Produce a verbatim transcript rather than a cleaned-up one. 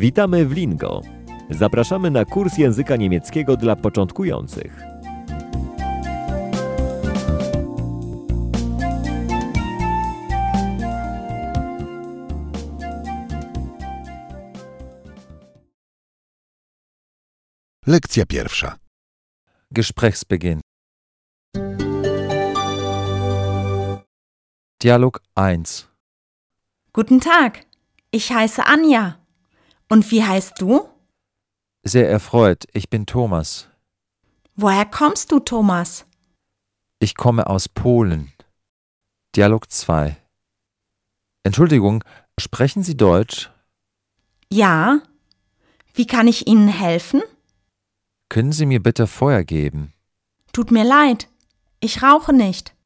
Witamy w Lingo. Zapraszamy na kurs języka niemieckiego dla początkujących. Lekcja pierwsza. Gesprächsbeginn. Dialog eins. Guten Tag, ich heiße Anja. Und wie heißt du? Sehr erfreut, ich bin Thomas. Woher kommst du, Thomas? Ich komme aus Polen. Dialog zwei. Entschuldigung, sprechen Sie Deutsch? Ja. Wie kann ich Ihnen helfen? Können Sie mir bitte Feuer geben? Tut mir leid, ich rauche nicht.